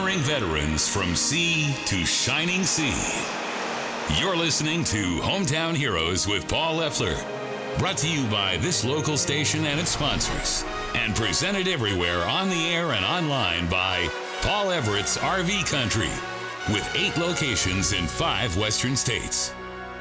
Honoring veterans from sea to shining sea. You're listening to Hometown Heroes with Paul Leffler. Brought to you by this local station and its sponsors. And presented everywhere on the air and online by Paul Everett's RV Country, with 8 locations in 5 western states.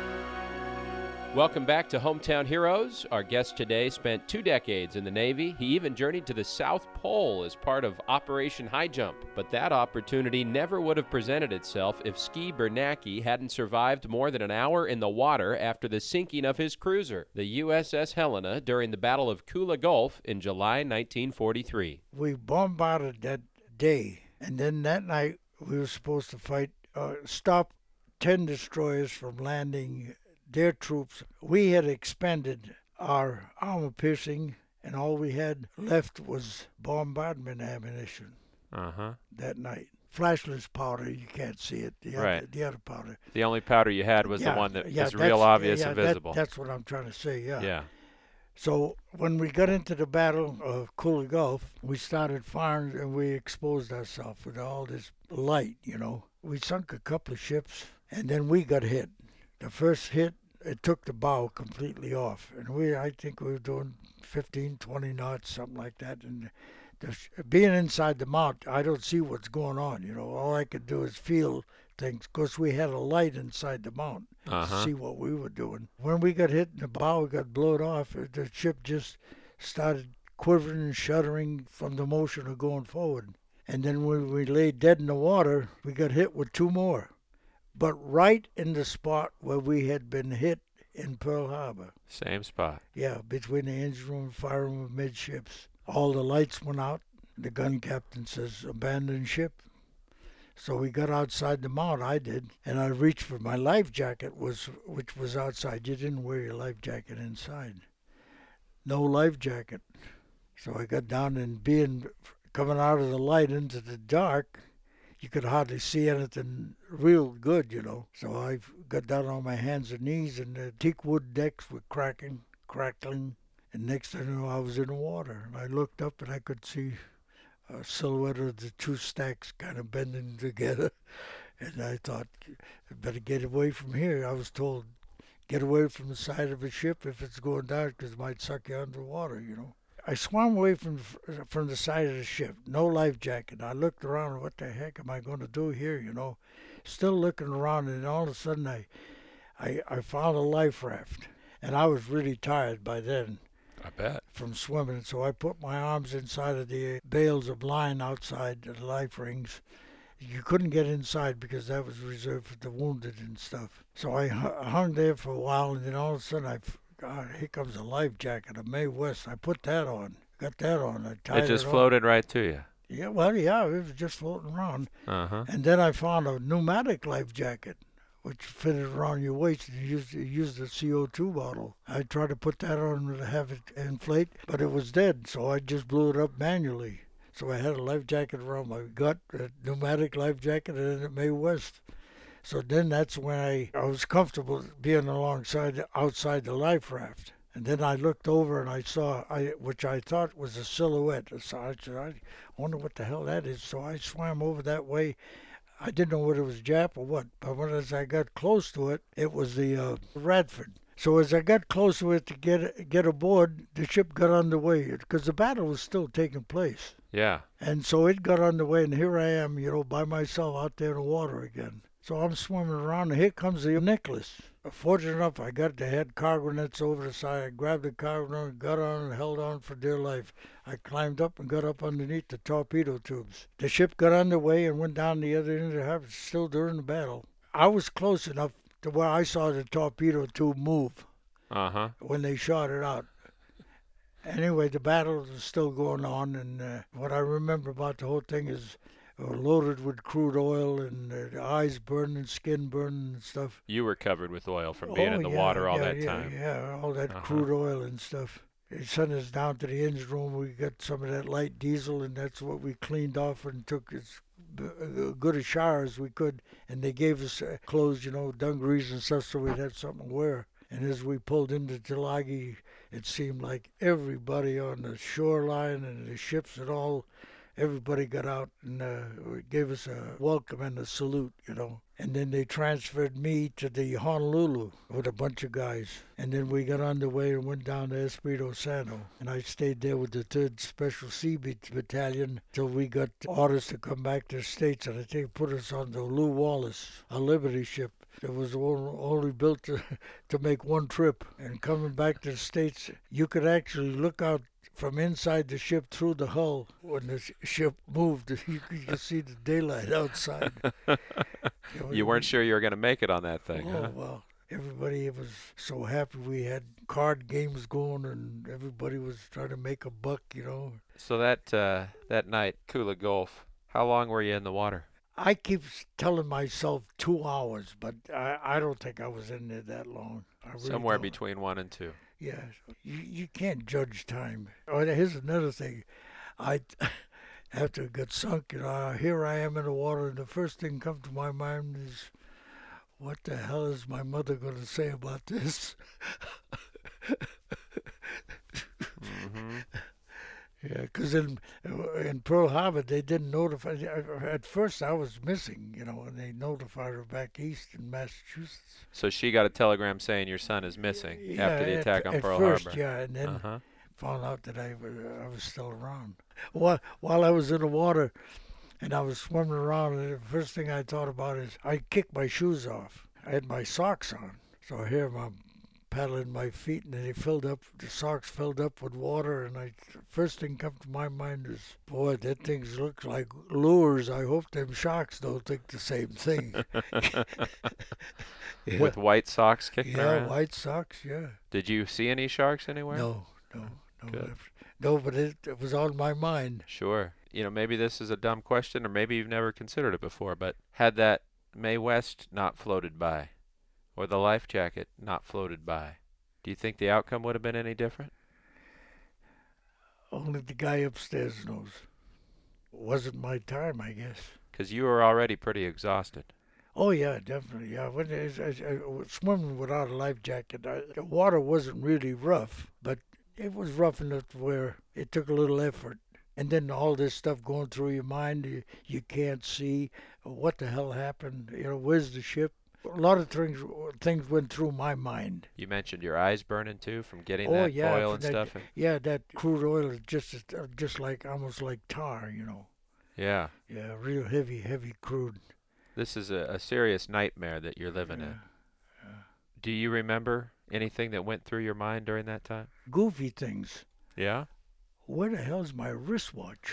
Welcome back to Hometown Heroes. Our guest today spent 2 decades in the Navy. He even journeyed to the South Pole as part of Operation High Jump. But that opportunity never would have presented itself if Ski Bernacki hadn't survived more than an hour in the water after the sinking of his cruiser, the USS Helena, during the Battle of Kula Gulf in July 1943. We bombarded that day, and then that night we were supposed to stop 10 destroyers from landing their troops. We had expended our armor-piercing, and all we had left was bombardment ammunition that night. Flashless powder, you can't see it. The other powder. The only powder you had was the one that was real obvious and visible. That's what I'm trying to say, Yeah. So when we got into the Battle of Kula Gulf, we started firing and we exposed ourselves with all this light, We sunk a couple of ships, and then we got hit. The first hit, it took the bow completely off. And I think we were doing 15, 20 knots, something like that. And being inside the mount, I don't see what's going on, All I could do is feel things, because we had a light inside the mount to see what we were doing. When we got hit in the bow, we got blown off. The ship just started quivering and shuddering from the motion of going forward. And then when we lay dead in the water, we got hit with 2 more. But right in the spot where we had been hit in Pearl Harbor. Same spot. Yeah, between the engine room and fire room of midships. All the lights went out. The gun captain says, abandon ship. So we got outside the mount, I did, and I reached for my life jacket, which was outside. You didn't wear your life jacket inside. No life jacket. So I got down, and coming out of the light into the dark, you could hardly see anything real good, So I got down on my hands and knees, and the teak wood decks were crackling, and next thing I knew, I was in the water. And I looked up, and I could see a silhouette of the 2 stacks kind of bending together. And I thought, I better get away from here. I was told, get away from the side of a ship if it's going down, because it might suck you underwater, I swam away from the side of the ship, no life jacket. I looked around, what the heck am I going to do here, Still looking around, and all of a sudden I found a life raft. And I was really tired by then. I bet. From swimming, so I put my arms inside of the bales of line outside the life rings. You couldn't get inside because that was reserved for the wounded and stuff. So I hung there for a while, and then all of a sudden here comes a life jacket, a Mae West. I put that on, got that on. I tied it just on. Floated right to you. Yeah, well, yeah, it was just floating around. And then I found a pneumatic life jacket, which fitted around your waist, and you used a CO2 bottle. I tried to put that on to have it inflate, but it was dead, so I just blew it up manually. So I had a life jacket around my gut, a pneumatic life jacket, and a Mae West. So then that's when I was comfortable being outside the life raft. And then I looked over and I saw, which I thought was a silhouette. So I said, I wonder what the hell that is. So I swam over that way. I didn't know whether it was Jap or what, but as I got close to it, it was the Radford. So as I got close to it to get aboard, the ship got underway, because the battle was still taking place. Yeah. And so it got underway, and here I am, by myself out there in the water again. So I'm swimming around, and here comes the Nicholas. Fortunate enough, I had cargo nets over the side. I grabbed the cargo net, got on, and held on for dear life. I climbed up and got up underneath the torpedo tubes. The ship got underway and went down the other end of the harbor, still during the battle. I was close enough to where I saw the torpedo tube move when they shot it out. Anyway, the battle was still going on, and what I remember about the whole thing is loaded with crude oil, and the eyes burning, skin burning and stuff. You were covered with oil from being in the water all that time. Yeah, all that crude oil and stuff. They sent us down to the engine room. We got some of that light diesel, and that's what we cleaned off and took as good a shower as we could. And they gave us clothes, dungarees and stuff, so we'd have something to wear. And as we pulled into Tulagi, it seemed like everybody on the shoreline and the ships and all, everybody got out and gave us a welcome and a salute, you know. And then they transferred me to the Honolulu with a bunch of guys. And then we got on the way and went down to Espiritu Santo. And I stayed there with the 3rd Special Sea Battalion till we got orders to come back to the States. And I think put us on the Lew Wallace, a Liberty ship. It was only built to make one trip. And coming back to the States, you could actually look out from inside the ship through the hull. When the ship moved, you could see the daylight outside. You weren't sure you were going to make it on that thing, oh, huh? Well, everybody was so happy. We had card games going, and everybody was trying to make a buck, you know. So that night, Kula Gulf, how long were you in the water? I keep telling myself 2 hours, but I don't think I was in there that long. Really Somewhere don't. between 1 and 2. Yeah, you can't judge time. Oh, here's another thing. After it got sunk, you know, here I am in the water, and the first thing comes to my mind is, what the hell is my mother going to say about this? Mm-hmm. Yeah, because in Pearl Harbor, they didn't notify. At first, I was missing, you know, and they notified her back east in Massachusetts. So she got a telegram saying your son is missing after the attack on Pearl Harbor. At first, Harbor. yeah, and then Uh-huh. found out that I was still around. While I was in the water and I was swimming around, and the first thing I thought about is I kicked my shoes off. I had my socks on, so here I'm paddling my feet, and the socks filled up with water, and first thing come to my mind is, boy, that thing looks like lures. I hope them sharks don't think the same thing. Yeah. With white socks kicking around? Yeah, white socks, yeah. Did you see any sharks anywhere? No. Good. No, but it was on my mind. Sure. You know, maybe this is a dumb question, or maybe you've never considered it before, but had that Mae West not floated by, or the life jacket not floated by, do you think the outcome would have been any different? Only the guy upstairs knows. It wasn't my time, I guess. Because you were already pretty exhausted. Oh, yeah, definitely. Yeah, when I was swimming without a life jacket, the water wasn't really rough, but it was rough enough where it took a little effort. And then all this stuff going through your mind, you can't see what the hell happened. You know, where's the ship? A lot of things went through my mind. You mentioned your eyes burning too from getting Oh, that yeah, oil and that, stuff. Yeah, that crude oil is just like almost like tar, you know. Yeah. Yeah, real heavy crude. This is a serious nightmare that you're living in. Yeah. Do you remember anything that went through your mind during that time? Goofy things. Yeah? Where the hell's my wristwatch?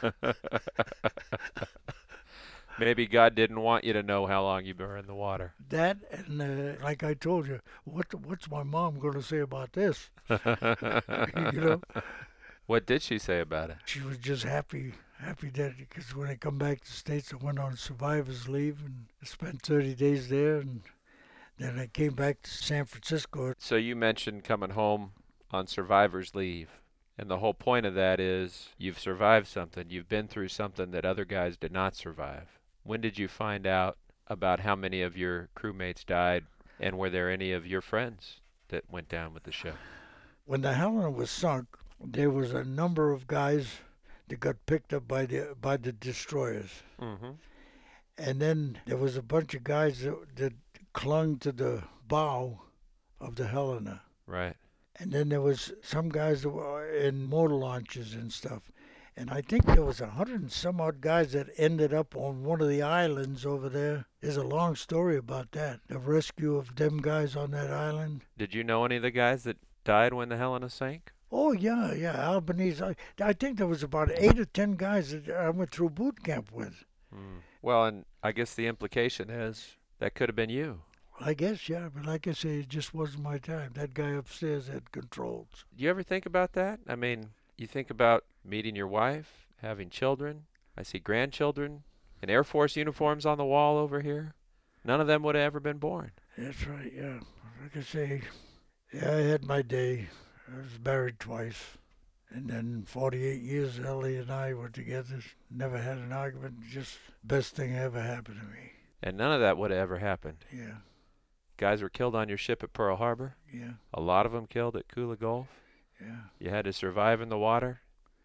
Maybe God didn't want you to know how long you were in the water. That, and like I told you, what's my mom going to say about this? You know? What did she say about it? She was just happy that, because when I come back to the States, I went on survivor's leave and spent 30 days there, and then I came back to San Francisco. So you mentioned coming home on survivor's leave. And the whole point of that is you've survived something. You've been through something that other guys did not survive. When did you find out about how many of your crewmates died, and were there any of your friends that went down with the ship? When the Helena was sunk, there was a number of guys that got picked up by the destroyers. Mm-hmm. And then there was a bunch of guys that clung to the bow of the Helena. Right. And then there was some guys that were in motor launches and stuff. And I think there was 100 and some odd guys that ended up on one of the islands over there. There's a long story about that, the rescue of them guys on that island. Did you know any of the guys that died when the Helena sank? Oh, yeah, Albanese. I think there was about 8 or 10 guys that I went through boot camp with. Well, and I guess the implication is that could have been you. I guess, yeah, but like I say, it just wasn't my time. That guy upstairs had controls. Do you ever think about that? I mean, you think about meeting your wife, having children. I see grandchildren in Air Force uniforms on the wall over here. None of them would have ever been born. That's right, yeah. Like I say, yeah, I had my day. I was married twice. And then 48 years, Ellie and I were together. Never had an argument. Just best thing ever happened to me. And none of that would have ever happened. Yeah. Guys were killed on your ship at Pearl Harbor. Yeah. A lot of them killed at Kula Gulf. Yeah. You had to survive in the water.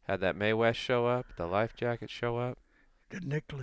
Had that Mae West show up, the life jacket show up? The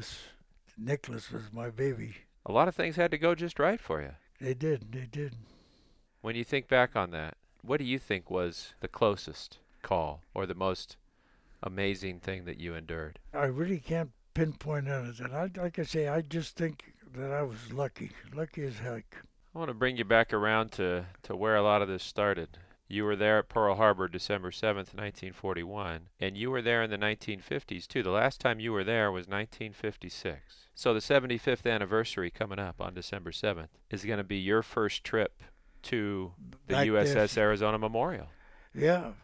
Nicholas was my baby. A lot of things had to go just right for you. They did. When you think back on that, what do you think was the closest call or the most amazing thing that you endured? I really can't pinpoint anything. Like I say, I just think that I was lucky as heck. I want to bring you back around to where a lot of this started. You were there at Pearl Harbor December 7th, 1941, and you were there in the 1950s, too. The last time you were there was 1956. So the 75th anniversary coming up on December 7th is going to be your first trip to the Back USS there. Arizona Memorial. Yeah,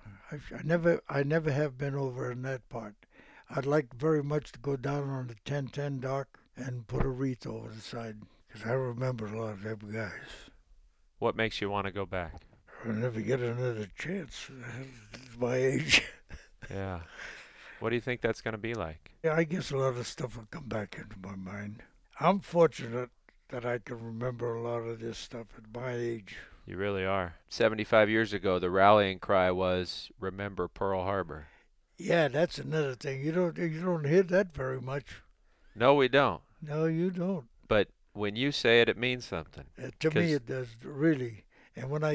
I never have been over in that part. I'd like very much to go down on the 1010 dock and put a wreath over the side, because I remember a lot of them guys. What makes you want to go back? I'll never get another chance at my age. Yeah. What do you think that's going to be like? Yeah, I guess a lot of stuff will come back into my mind. I'm fortunate that I can remember a lot of this stuff at my age. You really are. 75 years ago, the rallying cry was, "Remember Pearl Harbor." Yeah, that's another thing. You don't hear that very much. No, we don't. No, you don't. But when you say it, it means something. To 'Cause- me, it does, really. And when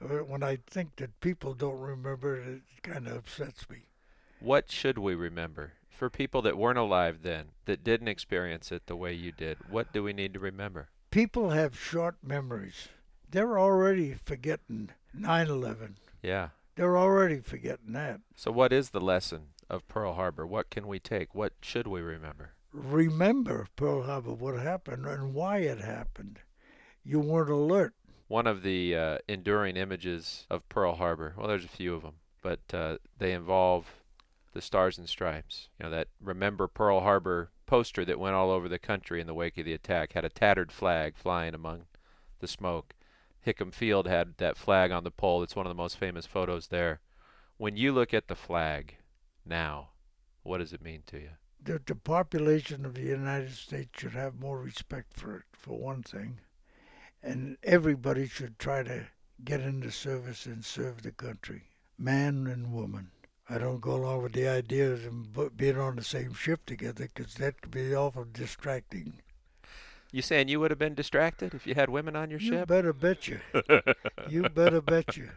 I think that people don't remember it, it kind of upsets me. What should we remember? For people that weren't alive then, that didn't experience it the way you did, what do we need to remember? People have short memories. They're already forgetting 9/11. Yeah. They're already forgetting that. So what is the lesson of Pearl Harbor? What can we take? What should we remember? Remember Pearl Harbor, what happened and why it happened. You weren't alert. One of the enduring images of Pearl Harbor, well, there's a few of them, but they involve the Stars and Stripes. You know, that Remember Pearl Harbor poster that went all over the country in the wake of the attack had a tattered flag flying among the smoke. Hickam Field had that flag on the pole. It's one of the most famous photos there. When you look at the flag now, what does it mean to you? The population of the United States should have more respect for it, for one thing. And everybody should try to get into service and serve the country, man and woman. I don't go along with the idea of them being on the same ship together, because that could be awful distracting. You saying you would have been distracted if you had women on your You ship? better bet you. You better bet you.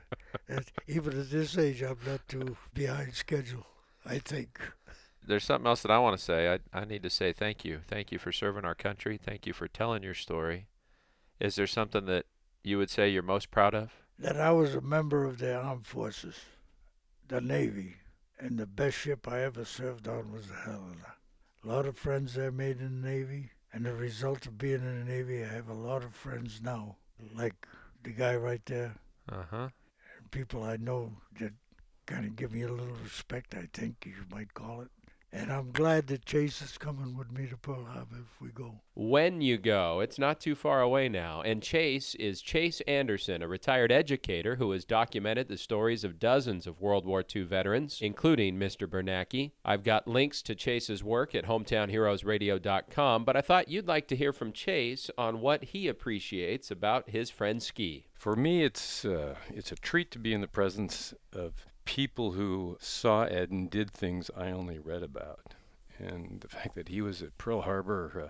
Even at this age, I'm not too behind schedule, I think. There's something else that I want to say. I need to say thank you. Thank you for serving our country. Thank you for telling your story. Is there something that you would say you're most proud of? That I was a member of the armed forces, the Navy, and the best ship I ever served on was the Helena. A lot of friends I made in the Navy, and the result of being in the Navy, I have a lot of friends now, like the guy right there. Uh-huh. People I know that kind of give me a little respect, I think you might call it. And I'm glad that Chase is coming with me to Pearl Harbor if we go. When you go, it's not too far away now. And Chase is Chase Anderson, a retired educator who has documented the stories of dozens of World War II veterans, including Mr. Bernanke. I've got links to Chase's work at hometownheroesradio.com, but I thought you'd like to hear from Chase on what he appreciates about his friend Ski. For me, it's a treat to be in the presence of people who saw Ed and did things I only read about. And the fact that he was at Pearl Harbor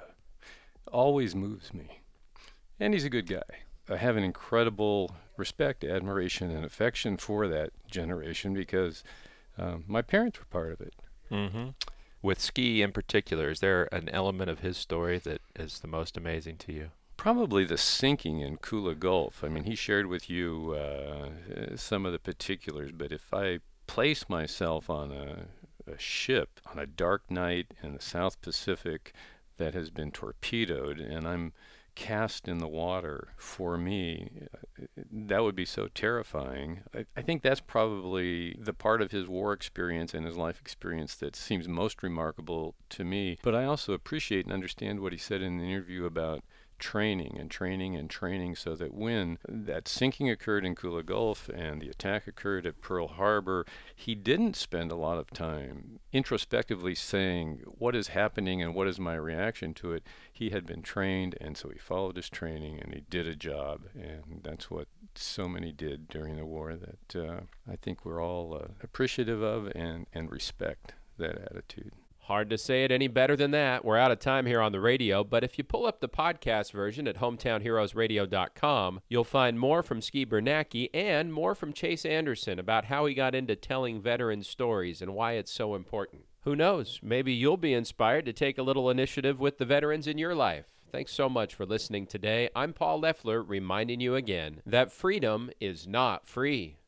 always moves me. And he's a good guy. I have an incredible respect, admiration, and affection for that generation because my parents were part of it. Mm-hmm. With Ski in particular, is there an element of his story that is the most amazing to you? Probably the sinking in Kula Gulf. I mean, he shared with you some of the particulars, but if I place myself on a ship on a dark night in the South Pacific that has been torpedoed and I'm cast in the water, for me, that would be so terrifying. I think that's probably the part of his war experience and his life experience that seems most remarkable to me. But I also appreciate and understand what he said in the interview about training and training and training, so that when that sinking occurred in Kula Gulf and the attack occurred at Pearl Harbor, he didn't spend a lot of time introspectively saying, what is happening and what is my reaction to it? He had been trained, and so he followed his training and he did a job, and that's what so many did during the war that I think we're all appreciative of and respect that attitude. Hard to say it any better than that. We're out of time here on the radio, but if you pull up the podcast version at hometownheroesradio.com, you'll find more from Ski Bernacki and more from Chase Anderson about how he got into telling veteran stories and why it's so important. Who knows? Maybe you'll be inspired to take a little initiative with the veterans in your life. Thanks so much for listening today. I'm Paul Leffler, reminding you again that freedom is not free.